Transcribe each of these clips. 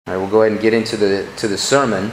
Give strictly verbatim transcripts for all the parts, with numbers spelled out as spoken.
All right, we'll go ahead and get into the to the sermon.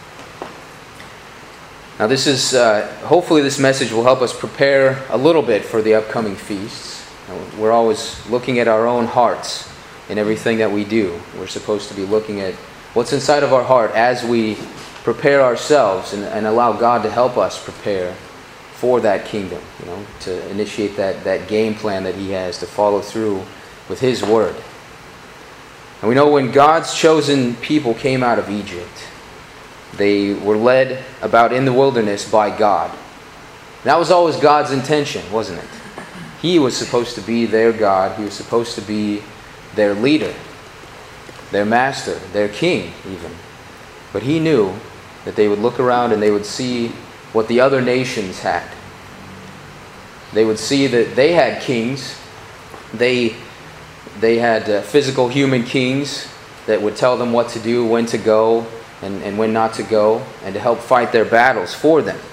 Now, this is uh, hopefully this message will help us prepare a little bit for the upcoming feasts. We're always looking at our own hearts in everything that we do. We're supposed to be looking at what's inside of our heart as we prepare ourselves and, and allow God to help us prepare for that kingdom. You know, to initiate that that game plan that He has to follow through with His word. And we know when God's chosen people came out of Egypt, they were led about in the wilderness by God. That was always God's intention, wasn't it? He was supposed to be their God. He was supposed to be their leader, their master, their king even. But He knew that they would look around and they would see what the other nations had. They would see that they had kings. They They had uh, physical human kings that would tell them what to do, when to go, and, and when not to go, and to help fight their battles for them.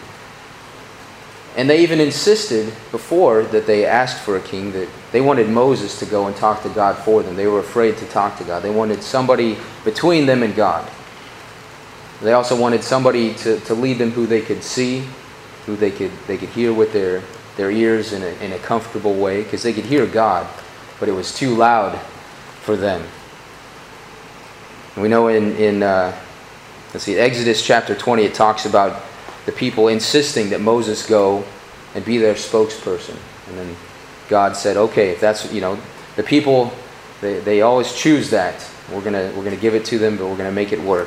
And they even insisted before that they asked for a king that they wanted Moses to go and talk to God for them. They were afraid to talk to God. They wanted somebody between them and God. They also wanted somebody to, to lead them who they could see, who they could they could hear with their, their ears in a, in a comfortable way, because they could hear God, but it was too loud for them. And we know in, in uh, let's see, Exodus chapter twenty, it talks about the people insisting that Moses go and be their spokesperson. And then God said, okay, if that's, you know, the people, they, they always choose that. We're gonna we're gonna give it to them, but we're gonna make it work.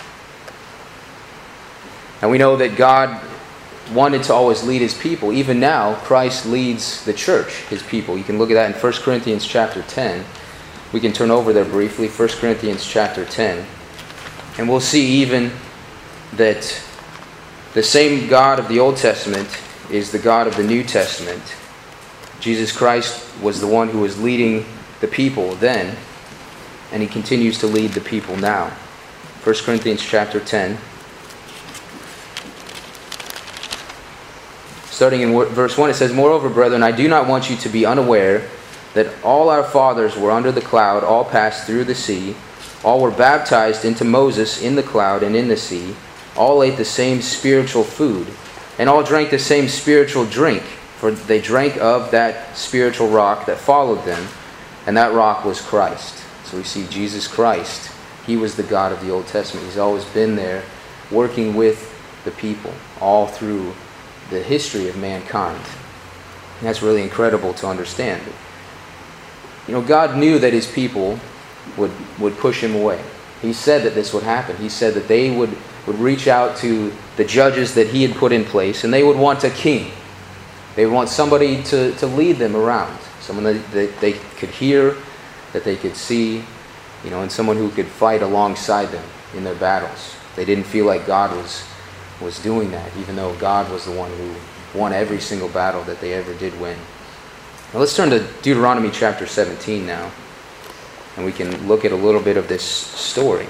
And we know that God wanted to always lead His people. Even now, Christ leads the church, His people. You can look at that in First Corinthians chapter ten. We can turn over there briefly, First Corinthians chapter ten. And we'll see even that the same God of the Old Testament is the God of the New Testament. Jesus Christ was the one who was leading the people then, and He continues to lead the people now. First Corinthians chapter ten. Starting in verse one, it says, "Moreover, brethren, I do not want you to be unaware that all our fathers were under the cloud, all passed through the sea, all were baptized into Moses in the cloud and in the sea, all ate the same spiritual food, and all drank the same spiritual drink, for they drank of that spiritual rock that followed them, and that rock was Christ." So we see Jesus Christ. He was the God of the Old Testament. He's always been there, working with the people, all through the history of mankind. And that's really incredible to understand. You know, God knew that His people would, would push Him away. He said that this would happen. He said that they would, would reach out to the judges that He had put in place, and they would want a king. They would want somebody to, to lead them around. Someone that, that they could hear, that they could see, you know, and someone who could fight alongside them in their battles. They didn't feel like God was was doing that, even though God was the one who won every single battle that they ever did win. Now let's turn to Deuteronomy chapter seventeen now, and we can look at a little bit of this story.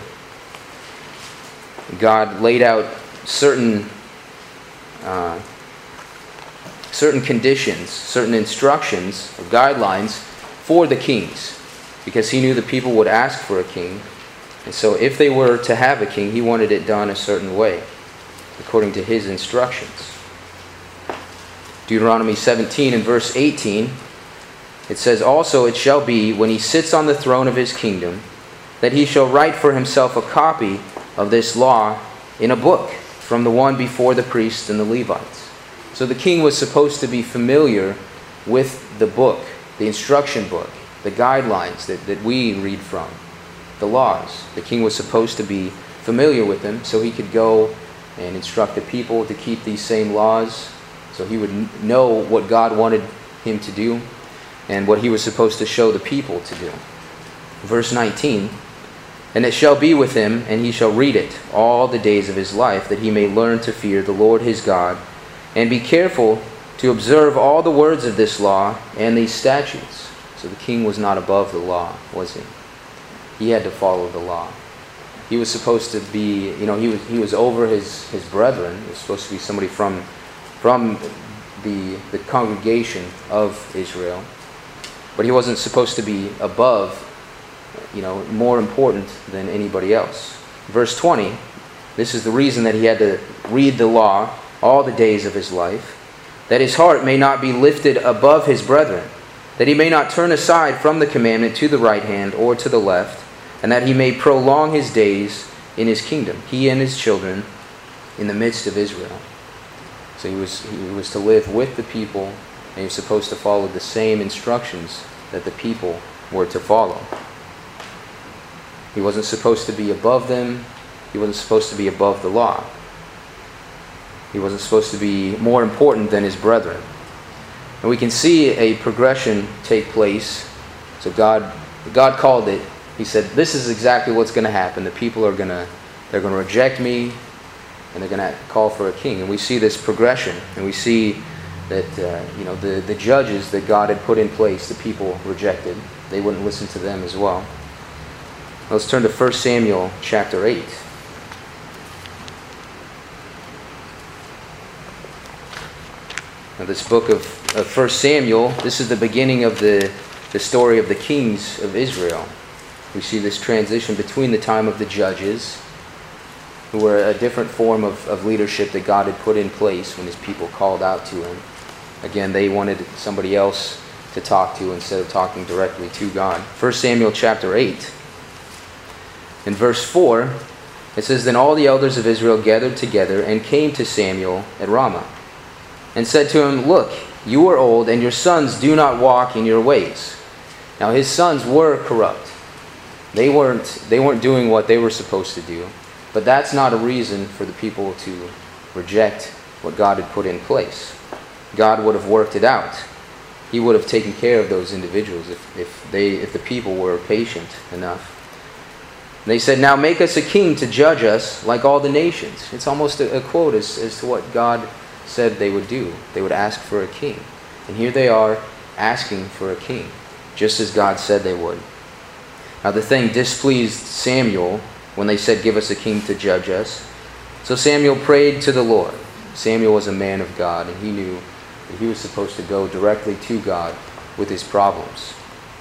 God laid out certain uh, certain conditions, certain instructions or guidelines for the kings, because He knew the people would ask for a king, and so if they were to have a king, He wanted it done a certain way, according to His instructions. Deuteronomy seventeen and verse eighteen, it says, "Also it shall be, when He sits on the throne of His kingdom, that He shall write for Himself a copy of this law in a book from the one before the priests and the Levites." So the king was supposed to be familiar with the book, the instruction book, the guidelines that, that we read from, the laws. The king was supposed to be familiar with them so he could go and instruct the people to keep these same laws, so he would know what God wanted him to do and what he was supposed to show the people to do. Verse nineteen, "And it shall be with him, and he shall read it all the days of his life, that he may learn to fear the Lord his God, and be careful to observe all the words of this law and these statutes." So the king was not above the law, was he? He had to follow the law. He was supposed to be, you know, he was he was over his, his brethren. He was supposed to be somebody from from the the congregation of Israel. But he wasn't supposed to be above you know, more important than anybody else. Verse twenty, this is the reason that he had to read the law all the days of his life, that his heart may not be lifted above his brethren, that he may not turn aside from the commandment to the right hand or to the left, and that he may prolong his days in his kingdom, he and his children, in the midst of Israel. So he was, he was to live with the people, and he was supposed to follow the same instructions that the people were to follow. He wasn't supposed to be above them. He wasn't supposed to be above the law. He wasn't supposed to be more important than his brethren. And we can see a progression take place. So God, God called it. He said, this is exactly what's going to happen. The people are going to, they're going to reject me, and they're going to call for a king. And we see this progression, and we see that uh, you know the, the judges that God had put in place, the people rejected. They wouldn't listen to them as well. Let's turn to First Samuel chapter eight. Now this book of, of First Samuel, this is the beginning of the, the story of the kings of Israel. We see this transition between the time of the judges, who were a different form of, of leadership that God had put in place when his people called out to him. Again, they wanted somebody else to talk to instead of talking directly to God. First Samuel chapter eight. In verse four, it says, Then all the elders of Israel gathered together and came to Samuel at Ramah, and said to him, Look, you are old, and your sons do not walk in your ways. Now his sons were corrupt. They weren't, they weren't doing what they were supposed to do. But that's not a reason for the people to reject what God had put in place. God would have worked it out. He would have taken care of those individuals if, if, they, if the people were patient enough. They said, Now make us a king to judge us like all the nations. It's almost a, a quote as, as to what God said they would do. They would ask for a king. And here they are asking for a king, just as God said they would. Now the thing displeased Samuel when they said, Give us a king to judge us. So Samuel prayed to the Lord. Samuel was a man of God, and he knew that he was supposed to go directly to God with his problems.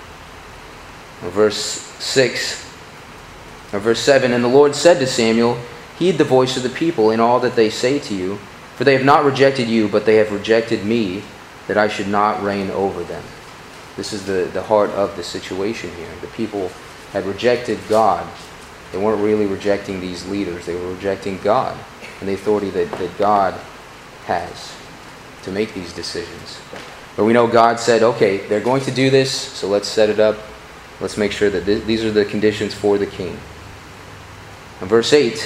Now, verse six, or verse seven, And the Lord said to Samuel, Heed the voice of the people in all that they say to you, for they have not rejected you, but they have rejected me, that I should not reign over them. This is the, the heart of the situation here. The people had rejected God. They weren't really rejecting these leaders. They were rejecting God and the authority that, that God has to make these decisions. But we know God said, okay, they're going to do this, so let's set it up. Let's make sure that th- these are the conditions for the king. And verse eight,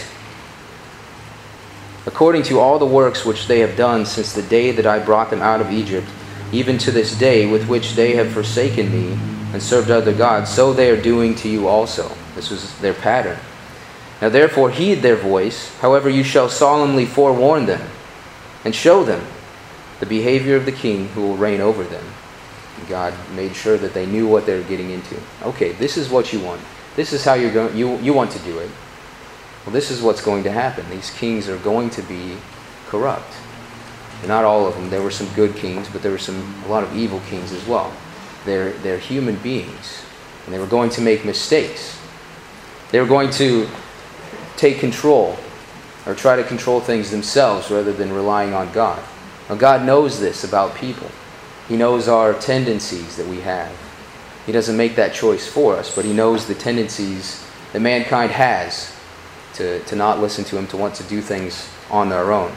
According to all the works which they have done since the day that I brought them out of Egypt, even to this day with which they have forsaken me and served other gods, so they are doing to you also. This was their pattern. Now therefore heed their voice, however you shall solemnly forewarn them, and show them the behavior of the king who will reign over them. And God made sure that they knew what they were getting into. Okay, this is what you want. This is how you're going. You you want to do it. Well, this is what's going to happen. These kings are going to be corrupt. And not all of them. There were some good kings, but there were some a lot of evil kings as well. They're they're human beings, and they were going to make mistakes. They were going to take control or try to control things themselves rather than relying on God. Now, God knows this about people. He knows our tendencies that we have. He doesn't make that choice for us, but He knows the tendencies that mankind has to, to not listen to Him, to want to do things on their own.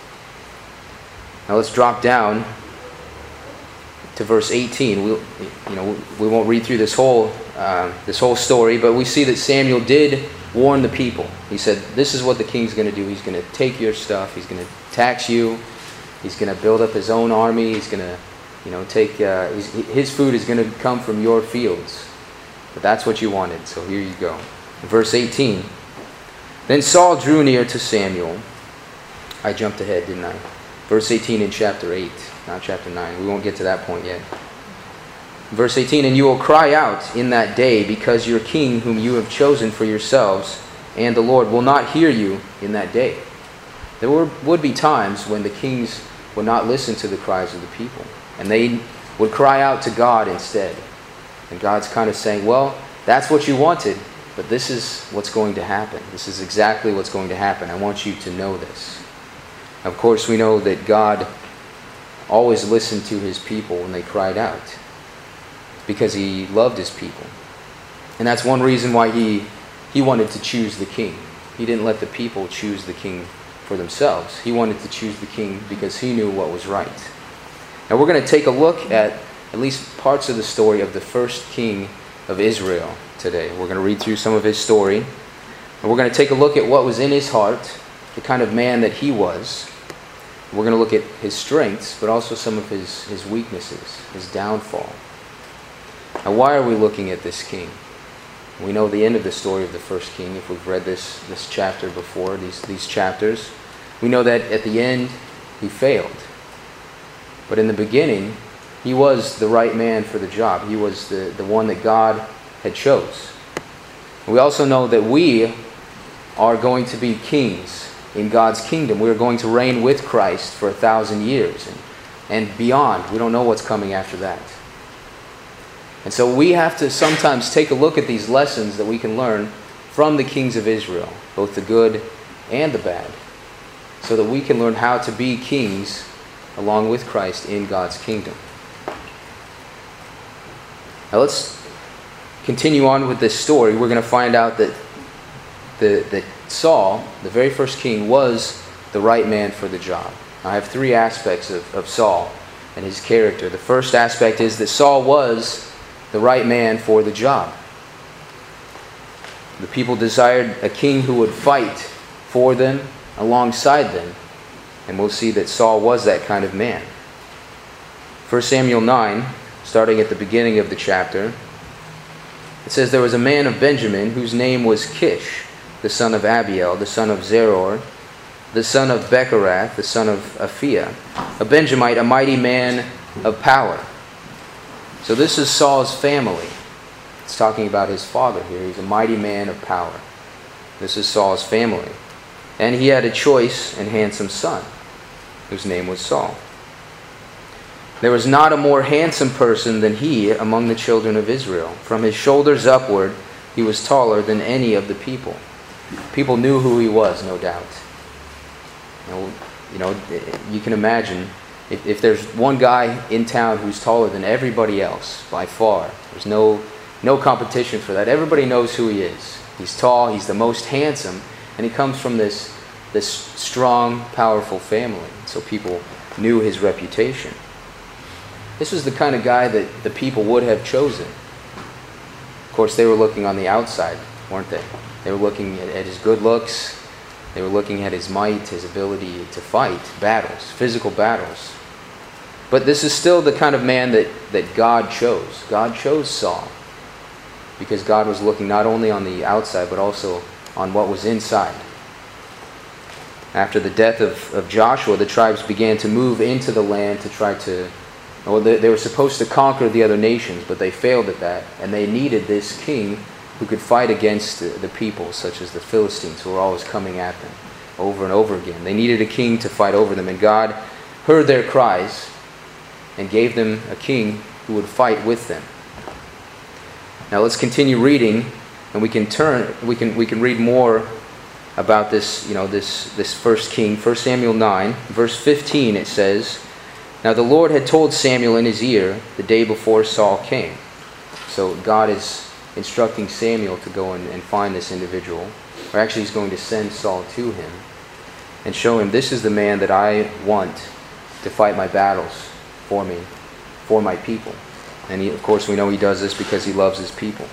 Now let's drop down to verse eighteen. We'll, you know, we won't read through this whole uh, this whole story, but we see that Samuel did warn the people. He said, "This is what the king's going to do. He's going to take your stuff. He's going to tax you. He's going to build up his own army. He's going to, you know, take uh, he's, his food is going to come from your fields." But that's what you wanted. So here you go. Verse eighteen. Then Saul drew near to Samuel. I jumped ahead, didn't I? Verse eighteen in chapter eight, not chapter nine. We won't get to that point yet. Verse eighteen, "And you will cry out in that day, because your king whom you have chosen for yourselves, and the Lord will not hear you in that day." There were, would be times when the kings would not listen to the cries of the people, and they would cry out to God instead. And God's kind of saying, well, that's what you wanted, but this is what's going to happen. This is exactly what's going to happen. I want you to know this. Of course, we know that God always listened to his people when they cried out, because he loved his people. And that's one reason why he, he wanted to choose the king. He didn't let the people choose the king for themselves. He wanted to choose the king because he knew what was right. Now we're going to take a look at at least parts of the story of the first king of Israel today. We're going to read through some of his story. And we're going to take a look at what was in his heart, the kind of man that he was. We're going to look at his strengths, but also some of his, his weaknesses, his downfall. Now why are we looking at this king? We know the end of the story of the first king. If we've read this, this chapter before, these, these chapters, we know that at the end he failed. But in the beginning, he was the right man for the job. He was the, the one that God had chose. We also know that we are going to be kings in God's kingdom. We are going to reign with Christ for a thousand years and, and beyond. We don't know what's coming after that. And so we have to sometimes take a look at these lessons that we can learn from the kings of Israel, both the good and the bad, so that we can learn how to be kings along with Christ in God's kingdom. Now let's continue on with this story. We're going to find out that, the, that Saul, the very first king, was the right man for the job. I have three aspects of, of Saul and his character. The first aspect is that Saul was the right man for the job. The people desired a king who would fight for them, alongside them. And we'll see that Saul was that kind of man. First Samuel nine, starting at the beginning of the chapter, it says, "There was a man of Benjamin whose name was Kish, the son of Abiel, the son of Zeror, the son of Becherath, the son of Aphiah, a Benjamite, a mighty man of power." So this is Saul's family. It's talking about his father here. He's a mighty man of power. This is Saul's family. And he had a choice and handsome son, whose name was Saul. There was not a more handsome person than he among the children of Israel. From his shoulders upward, he was taller than any of the people. People knew who he was, no doubt. You know, you know, you can imagine, if, if there's one guy in town who's taller than everybody else, by far, there's no, no competition for that. Everybody knows who he is. He's tall, he's the most handsome, and he comes from this, this strong, powerful family. So people knew his reputation. This was the kind of guy that the people would have chosen. Of course, they were looking on the outside, weren't they? They were looking at, at his good looks. They were looking at his might, his ability to fight battles, physical battles. But this is still the kind of man that, that God chose. God chose Saul because God was looking not only on the outside, but also on what was inside. After the death of, of Joshua, the tribes began to move into the land to try to... Well, they, they were supposed to conquer the other nations, but they failed at that. And they needed this king who could fight against the, the people, such as the Philistines, who were always coming at them over and over again. They needed a king to fight over them. And God heard their cries and gave them a king who would fight with them. Now let's continue reading, and we can turn we can we can read more about this, you know, this this first king. First Samuel nine, verse fifteen, it says, "Now the Lord had told Samuel in his ear the day before Saul came." So God is instructing Samuel to go and, and find this individual. Or actually he's going to send Saul to him and show him, this is the man that I want to fight my battles for me, for my people. And he, of course we know he does this because he loves his people.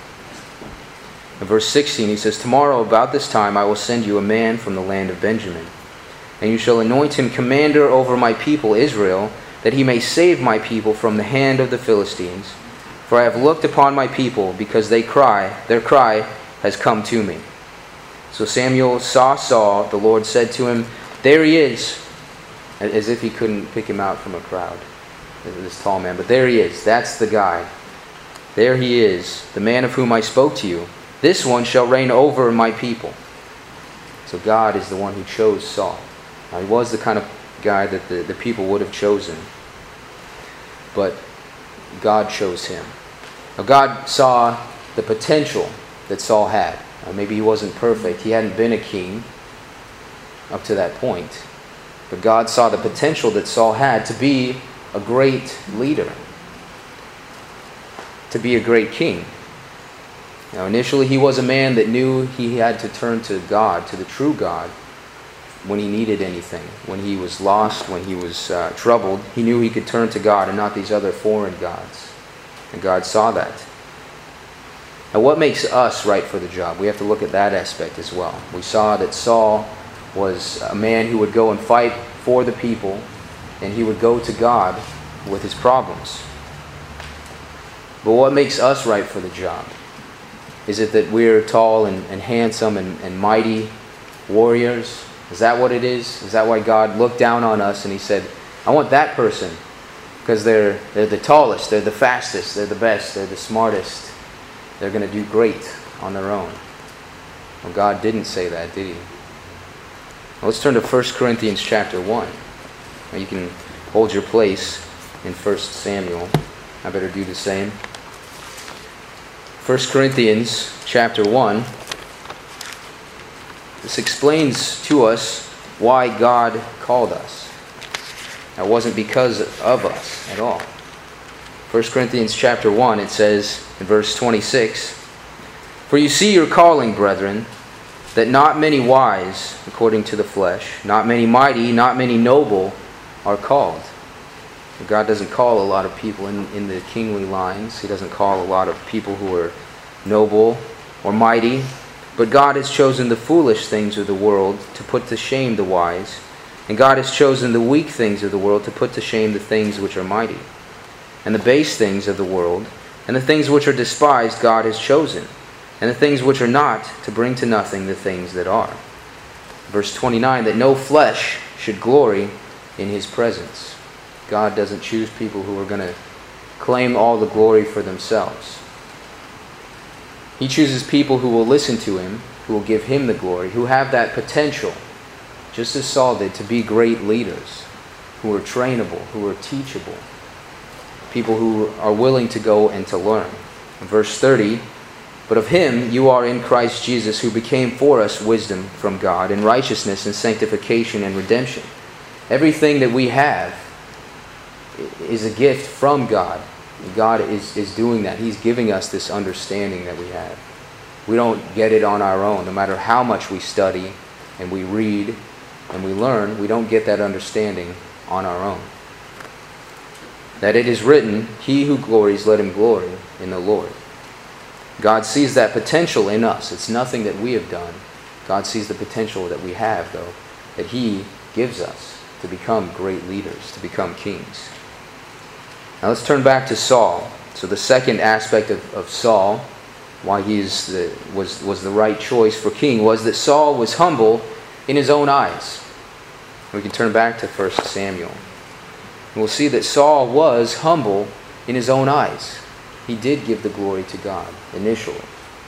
In verse sixteen he says, "Tomorrow about this time I will send you a man from the land of Benjamin. And you shall anoint him commander over my people Israel, that he may save my people from the hand of the Philistines. For I have looked upon my people, because they cry, their cry has come to me." So Samuel saw Saul. The Lord said to him, "There he is," as if he couldn't pick him out from a crowd, this tall man. But there he is. That's the guy. There he is, the man of whom I spoke to you. This one shall reign over my people. So God is the one who chose Saul. Now, he was the kind of guy that the, the people would have chosen. But God chose him. Now God saw the potential that Saul had. Uh, maybe he wasn't perfect. He hadn't been a king up to that point. But God saw the potential that Saul had to be a great leader, to be a great king. Now, initially, he was a man that knew he had to turn to God, to the true God, when he needed anything. When he was lost, when he was uh, troubled, he knew he could turn to God and not these other foreign gods. And God saw that. Now, what makes us right for the job? We have to look at that aspect as well. We saw that Saul was a man who would go and fight for the people, and he would go to God with his problems. But what makes us right for the job? Is it that we're tall and, and handsome and, and mighty warriors? Is that what it is? Is that why God looked down on us and he said, I want that person because they're, they're the tallest, they're the fastest, they're the best, they're the smartest. They're going to do great on their own. Well, God didn't say that, did he? Well, let's turn to First Corinthians chapter one. Now, you can hold your place in First Samuel. I better do the same. First Corinthians chapter one. This explains to us why God called us. That wasn't because of us at all. First Corinthians chapter one, it says in verse twenty-six, For you see your calling, brethren, that not many wise, according to the flesh, not many mighty, not many noble are called. God doesn't call a lot of people in, in the kingly lines. He doesn't call a lot of people who are noble or mighty. But God has chosen the foolish things of the world to put to shame the wise. And God has chosen the weak things of the world to put to shame the things which are mighty. And the base things of the world, and the things which are despised God has chosen. And the things which are not, to bring to nothing the things that are. Verse twenty-nine, that no flesh should glory in his presence. God doesn't choose people who are going to claim all the glory for themselves. He chooses people who will listen to him, who will give him the glory, who have that potential, just as Saul did, to be great leaders, who are trainable, who are teachable, people who are willing to go and to learn. In verse thirty, But of him you are in Christ Jesus, who became for us wisdom from God, and righteousness and sanctification and redemption. Everything that we have is a gift from God. God is, is doing that. He's giving us this understanding that we have. We don't get it on our own. No matter how much we study and we read and we learn, we don't get that understanding on our own. That it is written, He who glories, let him glory in the Lord. God sees that potential in us. It's nothing that we have done. God sees the potential that we have, though, that He gives us to become great leaders, to become kings. Now let's turn back to Saul. So the second aspect of, of Saul, why he is the, was, was the right choice for king, was that Saul was humble in his own eyes. We can turn back to First Samuel. And we'll see that Saul was humble in his own eyes. He did give the glory to God initially.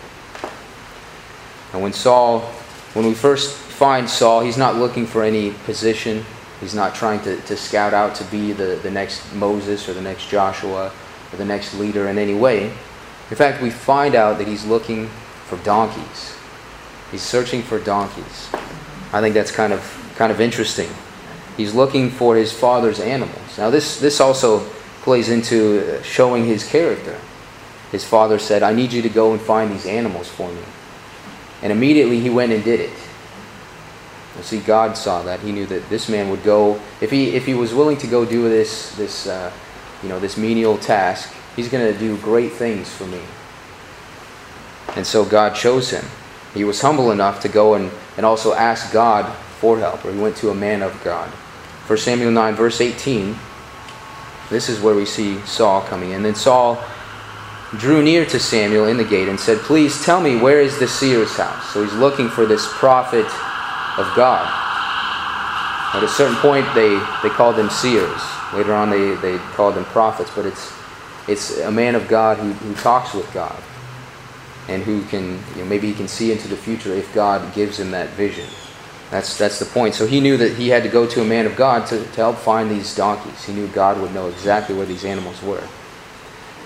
And when Saul, when we first find Saul, he's not looking for any position. He's not trying to, to scout out to be the, the next Moses or the next Joshua or the next leader in any way. In fact, we find out that he's looking for donkeys. He's searching for donkeys. I think that's kind of kind of interesting. He's looking for his father's animals. Now this, this also plays into showing his character. His father said, I need you to go and find these animals for me. And immediately he went and did it. You see, God saw that. He knew that this man would go, if he if he was willing to go do this this uh, you know this menial task, he's going to do great things for me. And so God chose him. He was humble enough to go and, and also ask God for help, or he went to a man of God. First Samuel nine, verse eighteen, this is where we see Saul coming in. Then Saul drew near to Samuel in the gate and said, Please tell me, where is the seer's house? So he's looking for this prophet of God. At a certain point, they, they called them seers. Later on, they, they called them prophets. But it's it's a man of God who, who talks with God, and who can, you know, maybe he can see into the future if God gives him that vision. That's that's the point. So he knew that he had to go to a man of God to, to help find these donkeys. He knew God would know exactly where these animals were.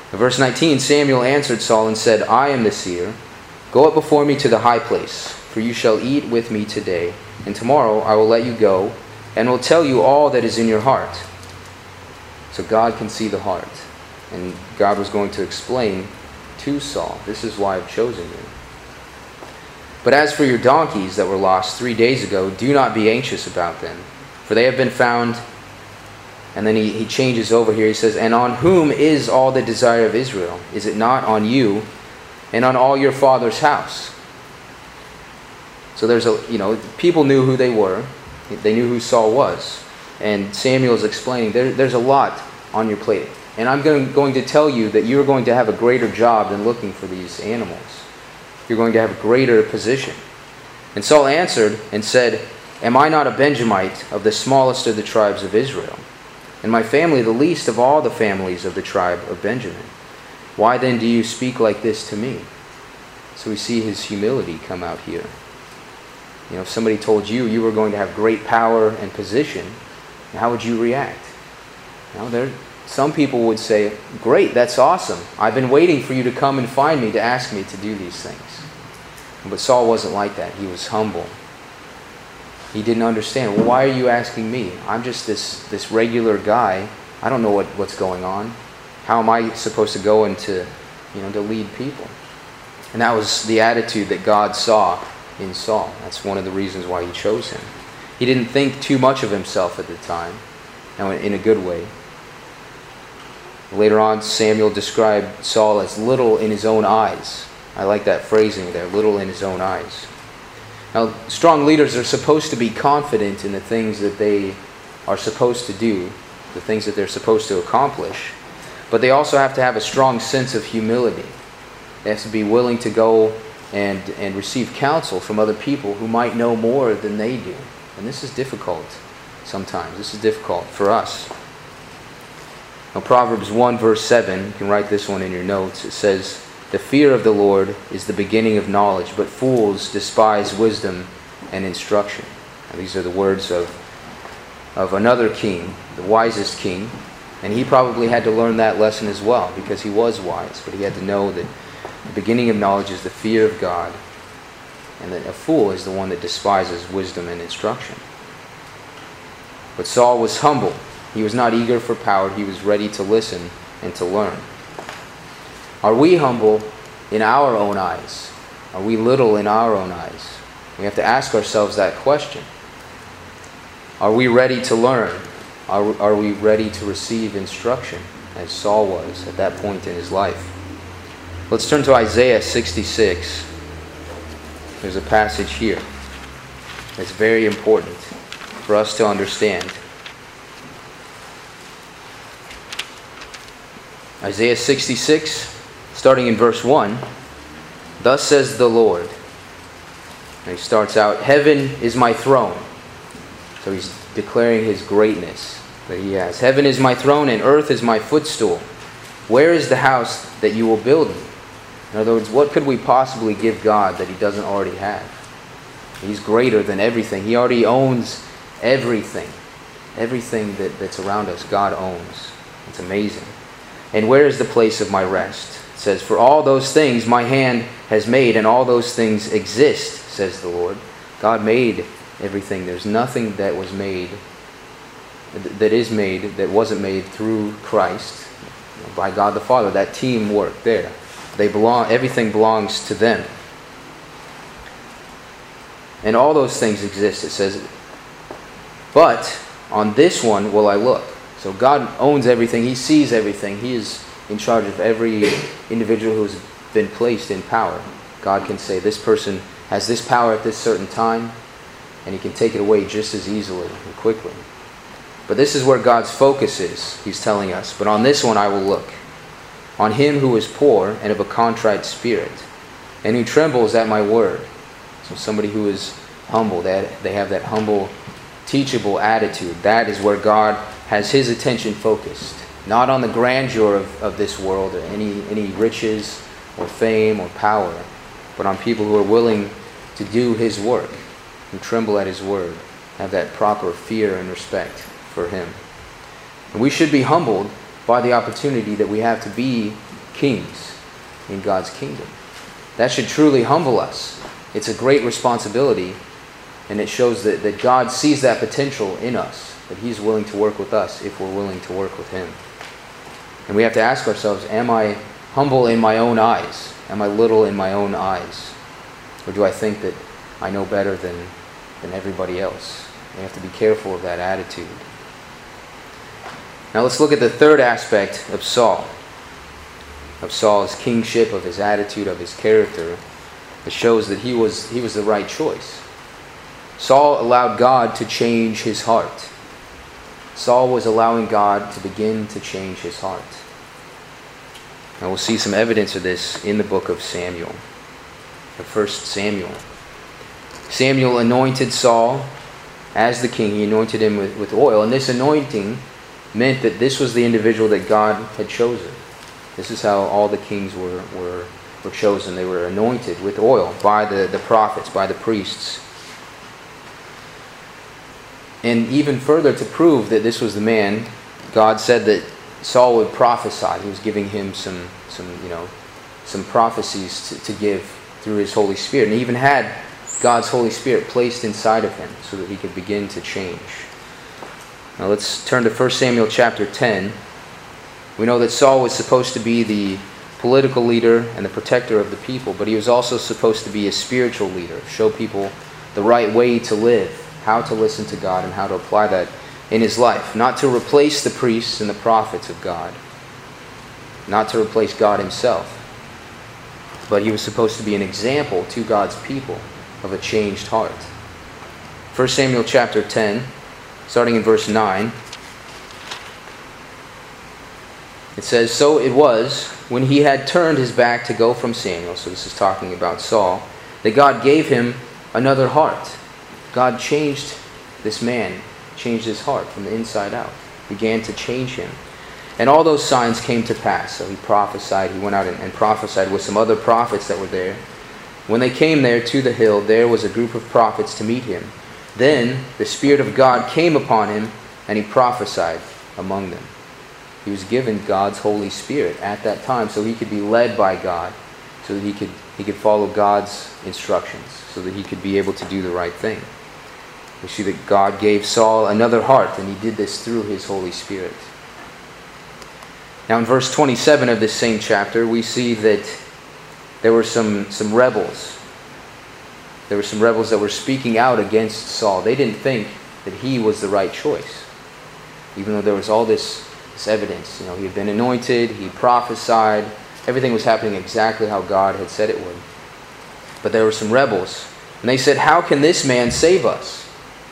In verse nineteen, Samuel answered Saul and said, I am the seer. Go up before me to the high place, for you shall eat with me today, and tomorrow I will let you go, and will tell you all that is in your heart. So God can see the heart. And God was going to explain to Saul, this is why I've chosen you. But as for your donkeys that were lost three days ago, do not be anxious about them, for they have been found. And then he, he changes over here. He says, and on whom is all the desire of Israel? Is it not on you and on all your father's house? So there's a, you know, people knew who they were. They knew who Saul was. And Samuel is explaining, there, there's a lot on your plate. And I'm going, going to tell you that you're going to have a greater job than looking for these animals. You're going to have a greater position. And Saul answered and said, am I not a Benjamite of the smallest of the tribes of Israel? And my family the least of all the families of the tribe of Benjamin. Why then do you speak like this to me? So we see his humility come out here. You know, if somebody told you you were going to have great power and position, how would you react? You know, there, some people would say, great, that's awesome. I've been waiting for you to come and find me to ask me to do these things. But Saul wasn't like that. He was humble. He didn't understand. Well, why are you asking me? I'm just this, this regular guy. I don't know what, what's going on. How am I supposed to go into, you know, to lead people? And that was the attitude that God saw in Saul. That's one of the reasons why he chose him. He didn't think too much of himself at the time, and in a good way. Later on, Samuel described Saul as little in his own eyes. I like that phrasing there, little in his own eyes. Now, strong leaders are supposed to be confident in the things that they are supposed to do, the things that they're supposed to accomplish, but they also have to have a strong sense of humility. They have to be willing to go and, and receive counsel from other people who might know more than they do. And this is difficult sometimes. This is difficult for us. Now, Proverbs one verse seven, you can write this one in your notes. It says, the fear of the Lord is the beginning of knowledge, but fools despise wisdom and instruction. Now, these are the words of, of another king, the wisest king. And he probably had to learn that lesson as well, because he was wise. But he had to know that the beginning of knowledge is the fear of God, and that a fool is the one that despises wisdom and instruction. But Saul was humble. He was not eager for power. He was ready to listen and to learn. Are we humble in our own eyes? Are we little in our own eyes? We have to ask ourselves that question. Are we ready to learn? Are, are we ready to receive instruction, as Saul was at that point in his life? Let's turn to Isaiah sixty-six. There's a passage here that's very important for us to understand. Isaiah sixty-six, starting in verse one. Thus says the Lord. And he starts out, heaven is my throne. So he's declaring his greatness that he has. Heaven is my throne and earth is my footstool. Where is the house that you will build me? In other words, what could we possibly give God that he doesn't already have? He's greater than everything. He already owns everything. Everything that, that's around us, God owns. It's amazing. And where is the place of my rest? It says, for all those things my hand has made, and all those things exist, says the Lord. God made everything. There's nothing that was made, that is made, that wasn't made through Christ, by God the Father. That teamwork there. They belong, everything belongs to them. And all those things exist, it says. But on this one will I look. So God owns everything. He sees everything. He is in charge of every individual who has been placed in power. God can say, this person has this power at this certain time, and he can take it away just as easily and quickly. But this is where God's focus is, he's telling us. But on this one I will look. On him who is poor and of a contrite spirit, and who trembles at my word. So somebody who is humble, that they have that humble, teachable attitude. That is where God has his attention focused. Not on the grandeur of, of this world, or any, any riches or fame or power, but on people who are willing to do his work, who tremble at his word, have that proper fear and respect for him. And we should be humbled by the opportunity that we have to be kings in God's kingdom. That should truly humble us. It's a great responsibility, and it shows that, that God sees that potential in us, that He's willing to work with us if we're willing to work with Him. And we have to ask ourselves, am I humble in my own eyes? Am I little in my own eyes? Or do I think that I know better than, than everybody else? We have to be careful of that attitude. Now let's look at the third aspect of Saul. Of Saul's kingship, of his attitude, of his character. It shows that he was, he was the right choice. Saul allowed God to change his heart. Saul was allowing God to begin to change his heart. And we'll see some evidence of this in the book of Samuel. The first Samuel. Samuel anointed Saul as the king. He anointed him with, with oil. And this anointing meant that this was the individual that God had chosen. This is how all the kings were, were, were chosen. They were anointed with oil by the, the prophets, by the priests. And even further, to prove that this was the man, God said that Saul would prophesy. He was giving him some, some you know, some prophecies to, to give through His Holy Spirit. And he even had God's Holy Spirit placed inside of him so that he could begin to change. Now let's turn to First Samuel chapter ten. We know that Saul was supposed to be the political leader and the protector of the people, but he was also supposed to be a spiritual leader, show people the right way to live, how to listen to God, and how to apply that in his life. Not to replace the priests and the prophets of God, not to replace God Himself, but he was supposed to be an example to God's people of a changed heart. First Samuel chapter ten, starting in verse nine, it says, "So it was, when he had turned his back to go from Samuel," so this is talking about Saul, "that God gave him another heart." God changed this man, changed his heart from the inside out, began to change him. "And all those signs came to pass." So he prophesied, he went out and, and prophesied with some other prophets that were there. "When they came there to the hill, there was a group of prophets to meet him. Then the Spirit of God came upon him, and he prophesied among them." He was given God's Holy Spirit at that time so he could be led by God, so that he could, he could follow God's instructions, so that he could be able to do the right thing. We see that God gave Saul another heart, and he did this through his Holy Spirit. Now in verse twenty-seven of this same chapter, we see that there were some, some rebels. There were some rebels that were speaking out against Saul. They didn't think that he was the right choice, even though there was all this, this evidence. You know, he had been anointed, he prophesied, everything was happening exactly how God had said it would. But there were some rebels, and they said, "How can this man save us?"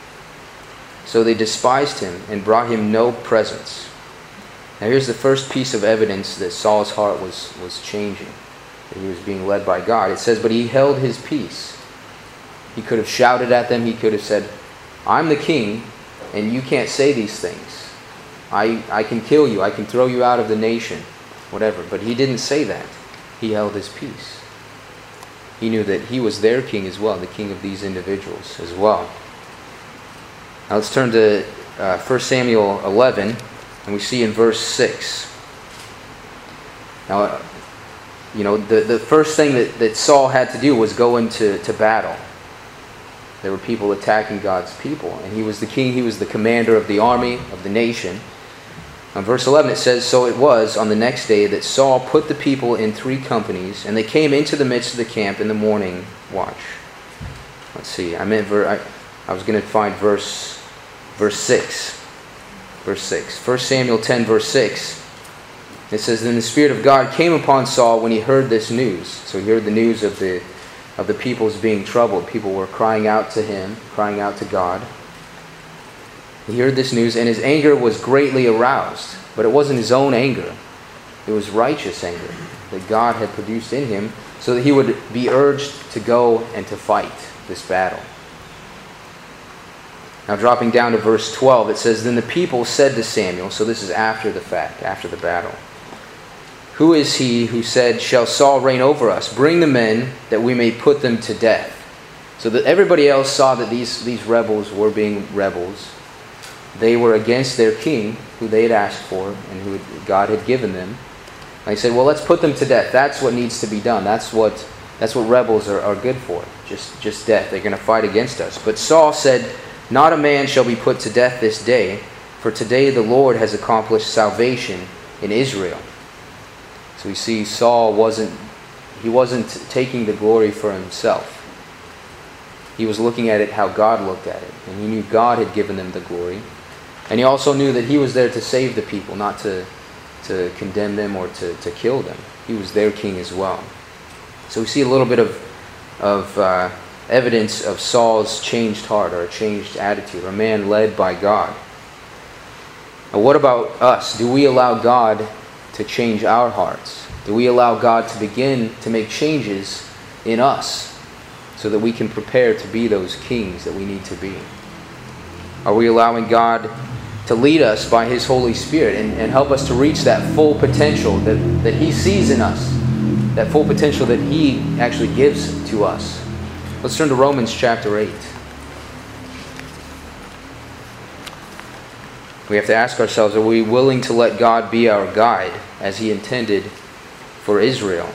So they despised him and brought him no presents. Now here's the first piece of evidence that Saul's heart was, was changing, that he was being led by God. It says, "But he held his peace." He could have shouted at them. He could have said, "I'm the king, and you can't say these things. I, I can kill you. I can throw you out of the nation," whatever. But he didn't say that. He held his peace. He knew that he was their king as well, the king of these individuals as well. Now let's turn to uh, First Samuel eleven, and we see in verse six. Now, uh, you know, the, the first thing that, that Saul had to do was go into to battle. There were people attacking God's people, and he was the king, he was the commander of the army, of the nation. On verse eleven it says, "So it was on the next day that Saul put the people in three companies, and they came into the midst of the camp in the morning watch." Let's see, I meant ver- I, I was going to find verse verse six. Verse six. First Samuel ten, verse six. It says, "Then the Spirit of God came upon Saul when he heard this news." So he heard the news of the of the people's being troubled. People were crying out to him, crying out to God. He heard this news, and his anger was greatly aroused. But it wasn't his own anger. It was righteous anger that God had produced in him, so that he would be urged to go and to fight this battle. Now dropping down to verse twelve, it says, "Then the people said to Samuel," so this is after the fact, after the battle, "Who is he who said, 'Shall Saul reign over us? Bring the men, that we may put them to death.'" So that everybody else saw that these, these rebels were being rebels. They were against their king, who they had asked for, and who God had given them. They said, well, let's put them to death. That's what needs to be done. That's what that's what rebels are, are good for. Just, just death. They're going to fight against us. But Saul said, not a man shall be put to death this day, for today the Lord has accomplished salvation in Israel. So we see Saul wasn't he wasn't taking the glory for himself. He was looking at it how God looked at it. And he knew God had given them the glory. And he also knew that he was there to save the people, not to, to condemn them or to, to kill them. He was their king as well. So we see a little bit of, of uh, evidence of Saul's changed heart or a changed attitude, or a man led by God. Now, what about us? Do we allow God to change our hearts? Do we allow God to begin to make changes in us so that we can prepare to be those kings that we need to be? Are we allowing God to lead us by His Holy Spirit and, and help us to reach that full potential that, that He sees in us, that full potential that He actually gives to us? Let's turn to Romans chapter eight. We have to ask ourselves, are we willing to let God be our guide as He intended for Israel?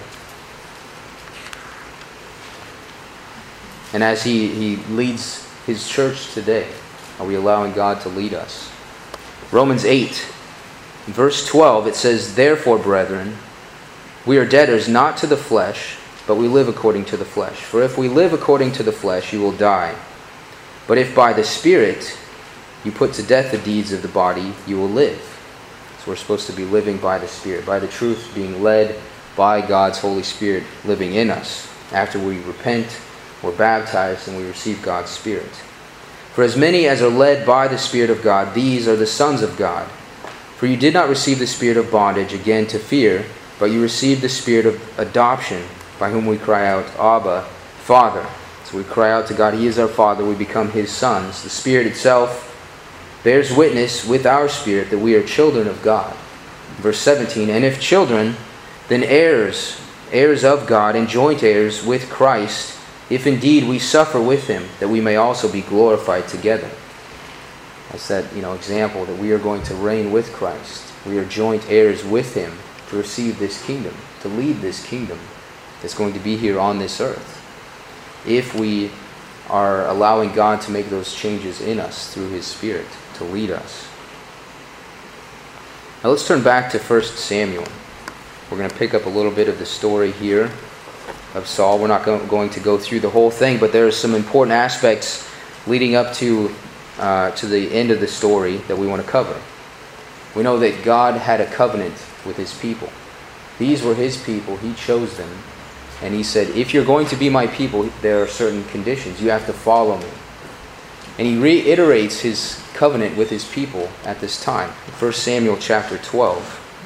And as He, he leads His church today, are we allowing God to lead us? Romans eight, verse twelve, it says, therefore, brethren, we are debtors not to the flesh, but we live according to the flesh. For if we live according to the flesh, you will die. But if by the Spirit you put to death the deeds of the body, you will live. So we're supposed to be living by the Spirit, by the truth, being led by God's Holy Spirit living in us. After we repent, we're baptized, and we receive God's Spirit. For as many as are led by the Spirit of God, these are the sons of God. For you did not receive the spirit of bondage again to fear, but you received the Spirit of adoption, by whom we cry out, Abba, Father. So we cry out to God. He is our Father. We become His sons. The Spirit itself bears witness with our spirit that we are children of God. Verse seventeen, and if children, then heirs, heirs of God, and joint heirs with Christ, if indeed we suffer with Him, that we may also be glorified together. That's that, you know, example that we are going to reign with Christ. We are joint heirs with Him to receive this kingdom, to lead this kingdom that's going to be here on this earth. If we are allowing God to make those changes in us through His Spirit to lead us. Now let's turn back to First Samuel. We're going to pick up a little bit of the story here of Saul. We're not going to go through the whole thing, but there are some important aspects leading up to uh, to the end of the story that we want to cover. We know that God had a covenant with His people. These were His people. He chose them. And He said, if you're going to be my people, there are certain conditions. You have to follow me. And He reiterates His covenant with His people at this time. First Samuel chapter twelve.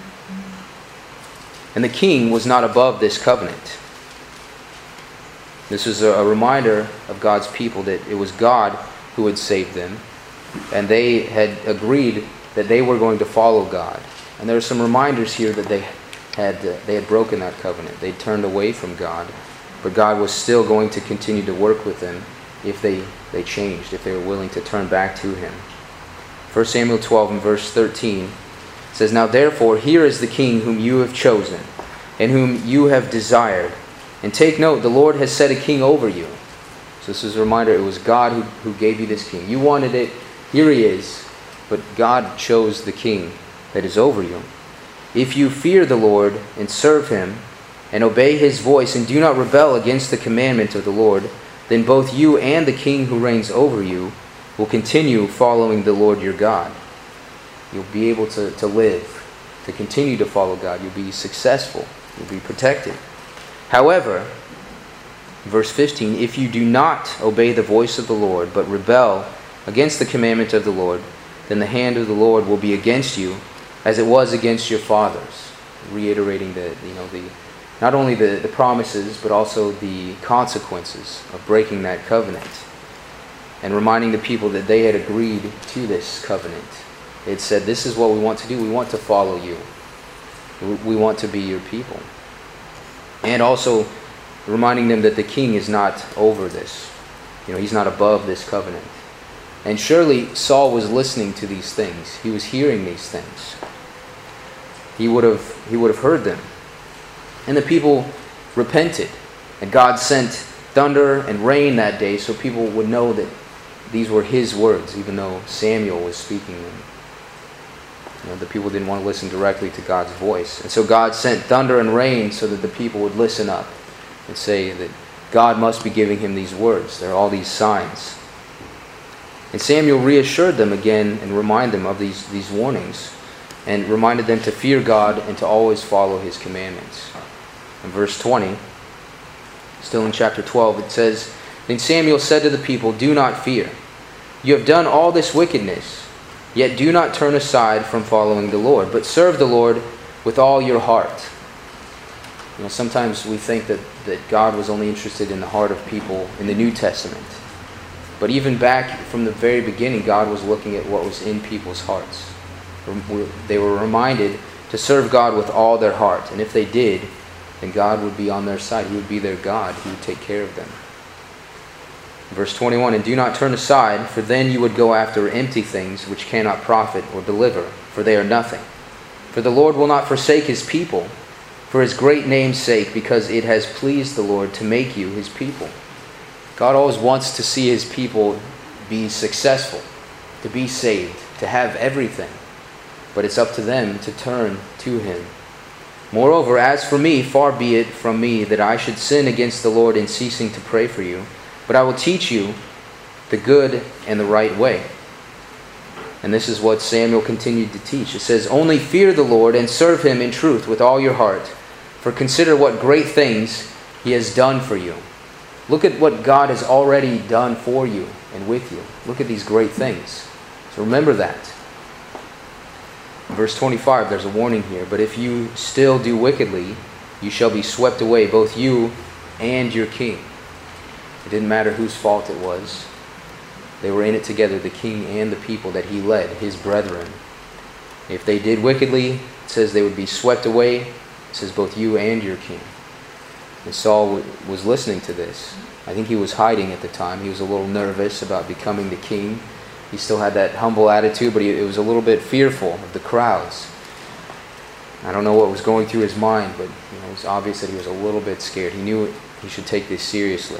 And the king was not above this covenant. This is a reminder of God's people that it was God who had saved them. And they had agreed that they were going to follow God. And there are some reminders here that they had uh, they had broken that covenant. They turned away from God. But God was still going to continue to work with them if they, they changed, if they were willing to turn back to Him. First Samuel twelve and verse thirteen says, now therefore here is the king whom you have chosen, and whom you have desired. And take note, the Lord has set a king over you. So this is a reminder, it was God who, who gave you this king. You wanted it, here he is, but God chose the king that is over you. If you fear the Lord and serve Him, and obey His voice, and do not rebel against the commandment of the Lord, then both you and the king who reigns over you will continue following the Lord your God. You'll be able to, to live, to continue to follow God. You'll be successful. You'll be protected. However, verse fifteen, if you do not obey the voice of the Lord, but rebel against the commandment of the Lord, then the hand of the Lord will be against you, as it was against your fathers. Reiterating the, you know, the not only the, the promises, but also the consequences of breaking that covenant. And reminding the people that they had agreed to this covenant. It said, this is what we want to do. We want to follow you. We want to be your people. And also reminding them that the king is not over this. You know, he's not above this covenant. And surely Saul was listening to these things. He was hearing these things. He would have he would have heard them. And the people repented. And God sent thunder and rain that day so people would know that these were his words, even though Samuel was speaking them. You know, the people didn't want to listen directly to God's voice. And so God sent thunder and rain so that the people would listen up and say that God must be giving him these words. There are all these signs. And Samuel reassured them again and reminded them of these, these warnings and reminded them to fear God and to always follow his commandments. In verse twenty, still in chapter twelve, it says, "Then Samuel said to the people, 'Do not fear. You have done all this wickedness, yet do not turn aside from following the Lord, but serve the Lord with all your heart.'" You know, sometimes we think that, that God was only interested in the heart of people in the New Testament. But even back from the very beginning, God was looking at what was in people's hearts. They were reminded to serve God with all their heart. And if they did, then God would be on their side. He would be their God. He would take care of them. Verse twenty-one, "And do not turn aside, for then you would go after empty things which cannot profit or deliver, for they are nothing. For the Lord will not forsake his people, for his great name's sake, because it has pleased the Lord to make you his people." God always wants to see his people be successful, to be saved, to have everything. But it's up to them to turn to him. "Moreover, as for me, far be it from me that I should sin against the Lord in ceasing to pray for you. But I will teach you the good and the right way." And this is what Samuel continued to teach. It says, "Only fear the Lord and serve him in truth with all your heart. For consider what great things he has done for you." Look at what God has already done for you and with you. Look at these great things. So remember that. In verse twenty-five, there's a warning here. "But if you still do wickedly, you shall be swept away, both you and your king." It didn't matter whose fault it was. They were in it together, the king and the people that he led, his brethren. If they did wickedly, it says they would be swept away. It says both you and your king. And Saul was listening to this. I think he was hiding at the time. He was a little nervous about becoming the king. He still had that humble attitude, but he it was a little bit fearful of the crowds. I don't know what was going through his mind, but you know, it was obvious that he was a little bit scared. He knew he should take this seriously.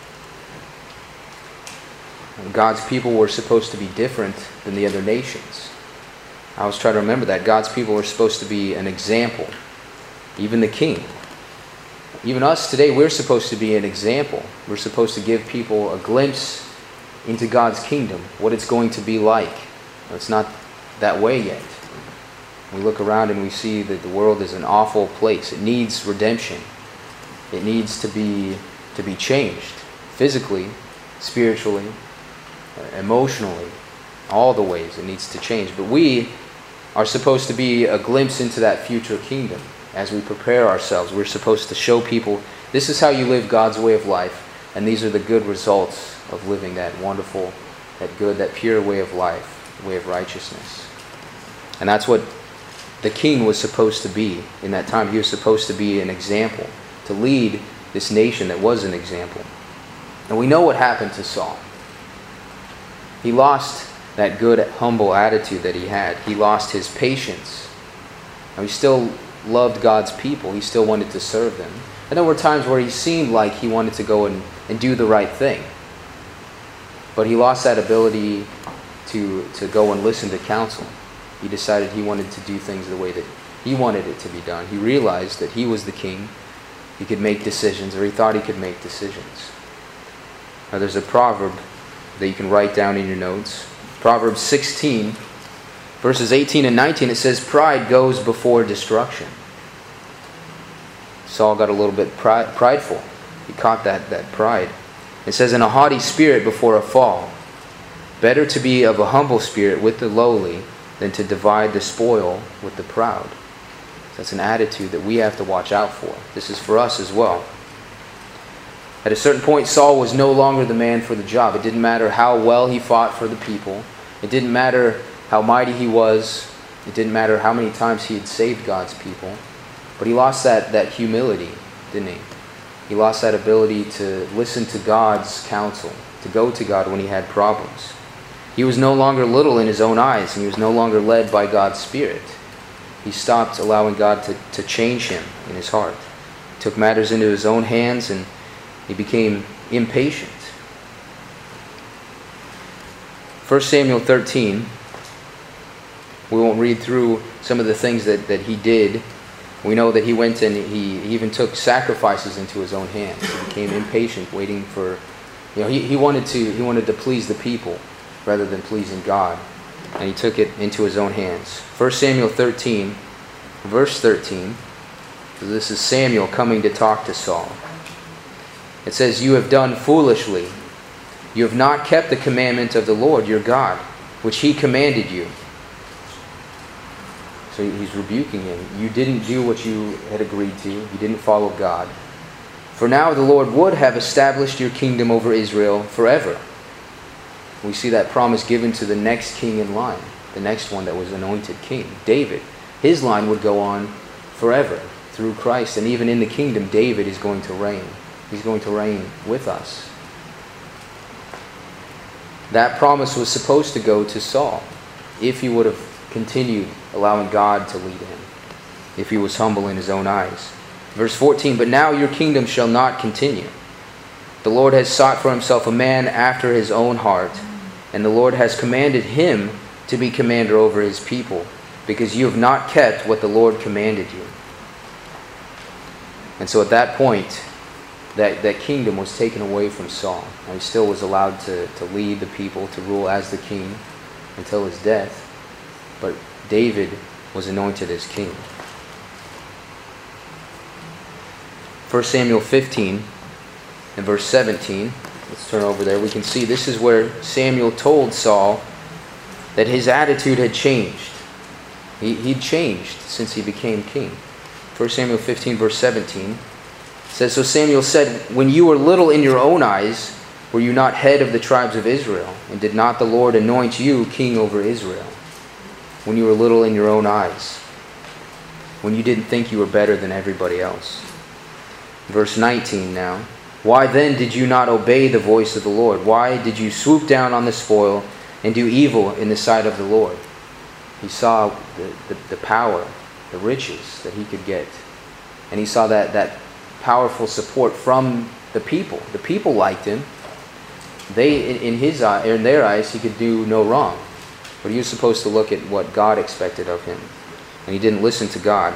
God's people were supposed to be different than the other nations. I always try to remember that. God's people were supposed to be an example. Even the king. Even us today, we're supposed to be an example. We're supposed to give people a glimpse into God's kingdom, what it's going to be like. It's not that way yet. We look around and we see that the world is an awful place. It needs redemption. It needs to be to be changed physically, spiritually, emotionally, all the ways it needs to change. But we are supposed to be a glimpse into that future kingdom. As we prepare ourselves, we're supposed to show people, this is how you live God's way of life, and these are the good results of living that wonderful, that good, that pure way of life, way of righteousness. And that's what the king was supposed to be in that time. He was supposed to be an example, to lead this nation that was an example. And we know what happened to Saul. He lost that good, humble attitude that he had. He lost his patience. Now, he still loved God's people. He still wanted to serve them. And there were times where he seemed like he wanted to go and, and do the right thing. But he lost that ability to, to go and listen to counsel. He decided he wanted to do things the way that he wanted it to be done. He realized that he was the king. He could make decisions, or he thought he could make decisions. Now there's a proverb that you can write down in your notes. Proverbs sixteen, verses eighteen and nineteen, it says, "Pride goes before destruction." Saul got a little bit pride, prideful. He caught that, that pride. It says, "In a haughty spirit before a fall. Better to be of a humble spirit with the lowly than to divide the spoil with the proud." That's an attitude that we have to watch out for. This is for us as well. At a certain point, Saul was no longer the man for the job. It didn't matter how well he fought for the people. It didn't matter how mighty he was. It didn't matter how many times he had saved God's people. But he lost that, that humility, didn't he? He lost that ability to listen to God's counsel, to go to God when he had problems. He was no longer little in his own eyes, and he was no longer led by God's Spirit. He stopped allowing God to, to change him in his heart. took matters into his own hands, and he became impatient. First Samuel thirteen, we won't read through some of the things that, that he did. We know that he went and he, he even took sacrifices into his own hands. He became impatient, waiting for, you know, he, he wanted to he wanted to please the people rather than pleasing God. And he took it into his own hands. First Samuel thirteen, verse thirteen. So this is Samuel coming to talk to Saul. It says, "You have done foolishly. You have not kept the commandment of the Lord your God, which he commanded you." So he's rebuking him. You didn't do what you had agreed to. You didn't follow God. "For now the Lord would have established your kingdom over Israel forever." We see that promise given to the next king in line, the next one that was anointed king, David. His line would go on forever through Christ. And even in the kingdom, David is going to reign. He's going to reign with us. That promise was supposed to go to Saul if he would have continued allowing God to lead him, if he was humble in his own eyes. Verse fourteen, "But now your kingdom shall not continue. The Lord has sought for himself a man after his own heart, and the Lord has commanded him to be commander over his people, because you have not kept what the Lord commanded you." And so at that point, that, that kingdom was taken away from Saul. Now, he still was allowed to, to lead the people, to rule as the king until his death. But David was anointed as king. First Samuel fifteen and verse seventeen. Let's turn over there. We can see this is where Samuel told Saul that his attitude had changed. He, he'd changed since he became king. First Samuel fifteen verse seventeen says, "So Samuel said, when you were little in your own eyes, were you not head of the tribes of Israel? And did not the Lord anoint you king over Israel?" When you were little in your own eyes. When you didn't think you were better than everybody else. Verse nineteen now. "Why then did you not obey the voice of the Lord? Why did you swoop down on the spoil and do evil in the sight of the Lord?" He saw the, the, the power, the riches that he could get. And he saw that, that powerful support from the people. The people liked him. They, in, in his eye, in their eyes, he could do no wrong. But he was supposed to look at what God expected of him. And he didn't listen to God.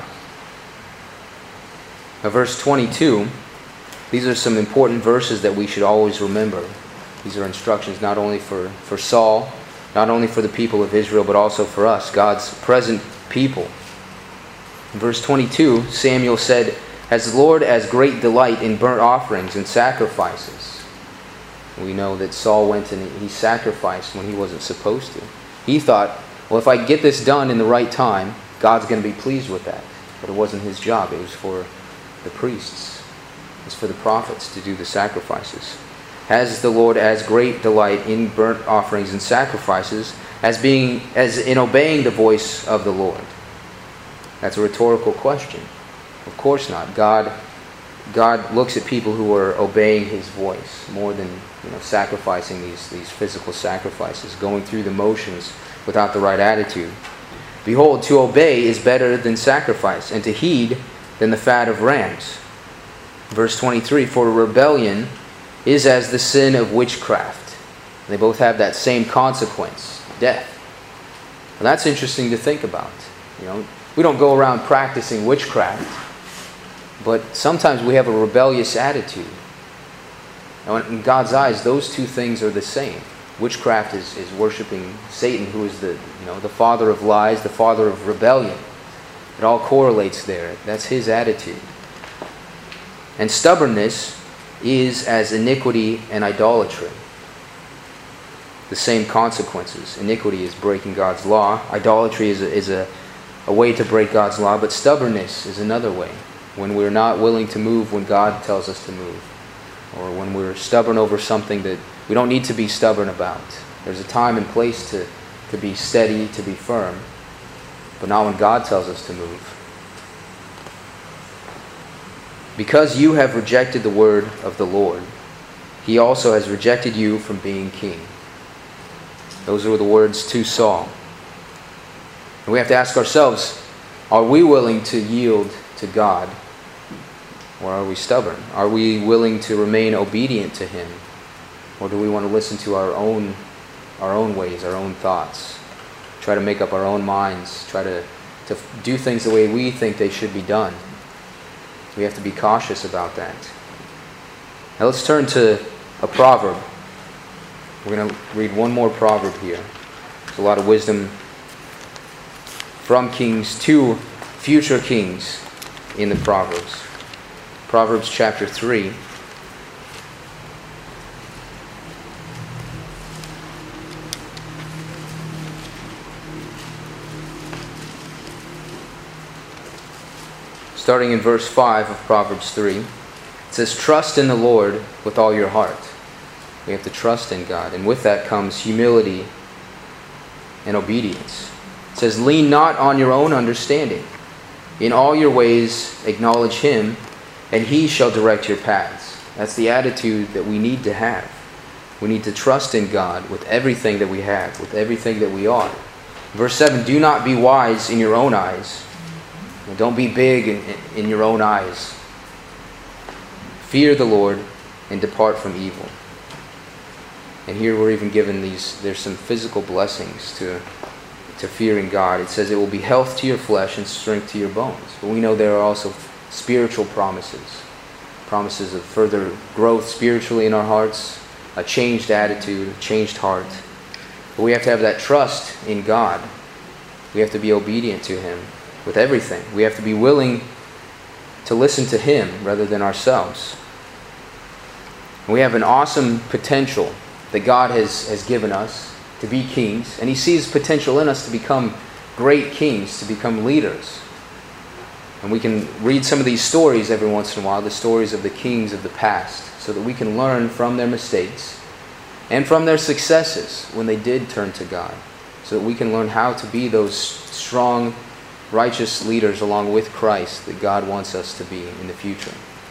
Now, verse twenty-two, these are some important verses that we should always remember. These are instructions not only for, for Saul, not only for the people of Israel, but also for us, God's present people. In verse twenty-two, Samuel said, "Has the Lord as great delight in burnt offerings and sacrifices?" We know that Saul went and he sacrificed when he wasn't supposed to. He thought, well, if I get this done in the right time, God's going to be pleased with that. But it wasn't his job. It was for the priests. It was for the prophets to do the sacrifices. "Has the Lord as great delight in burnt offerings and sacrifices as being as in obeying the voice of the Lord?" That's a rhetorical question. Of course not. God God looks at people who are obeying his voice more than, you know, sacrificing these, these physical sacrifices, going through the motions without the right attitude. "Behold, to obey is better than sacrifice, and to heed than the fat of rams." Verse twenty-three, "For rebellion is as the sin of witchcraft." They both have that same consequence, death. Well, that's interesting to think about. You know, we don't go around practicing witchcraft, but sometimes we have a rebellious attitude. Now, in God's eyes, those two things are the same. Witchcraft is, is worshiping Satan, who is the, you know, the father of lies, the father of rebellion. It all correlates there. That's his attitude. And stubbornness is as iniquity and idolatry. The same consequences. Iniquity is breaking God's law. Idolatry is a, is a, a way to break God's law. But stubbornness is another way. When we're not willing to move when God tells us to move. Or when we're stubborn over something that we don't need to be stubborn about. There's a time and place to, to be steady, to be firm. But not when God tells us to move. "Because you have rejected the word of the Lord, he also has rejected you from being king." Those were the words to Saul. And we have to ask ourselves, are we willing to yield to God? or are we stubborn? Are we willing to remain obedient to Him? Or do we want to listen to our own our own ways, our own thoughts? Try to make up our own minds, try to, to do things the way we think they should be done. We have to be cautious about that. Now let's turn to a proverb. We're going to read one more proverb here. There's a lot of wisdom from kings to future kings in the Proverbs. Proverbs chapter three. Starting in verse five of Proverbs three, it says, "Trust in the Lord with all your heart." We have to trust in God, and with that comes humility and obedience. It says, "Lean not on your own understanding. In all your ways acknowledge Him, and He shall direct your paths." That's the attitude that we need to have. We need to trust in God with everything that we have, with everything that we are. Verse seven, "Do not be wise in your own eyes." Don't be big in, in your own eyes. "Fear the Lord and depart from evil." And here we're even given these, there's some physical blessings to, to fearing God. It says it will be health to your flesh and strength to your bones. But we know there are also spiritual promises. Promises of further growth spiritually in our hearts, a changed attitude, a changed heart. But we have to have that trust in God. We have to be obedient to Him with everything. We have to be willing to listen to Him rather than ourselves. We have an awesome potential that God has, has given us to be kings, and He sees potential in us to become great kings, to become leaders. And we can read some of these stories every once in a while, the stories of the kings of the past, so that we can learn from their mistakes and from their successes when they did turn to God, so that we can learn how to be those strong, righteous leaders along with Christ that God wants us to be in the future.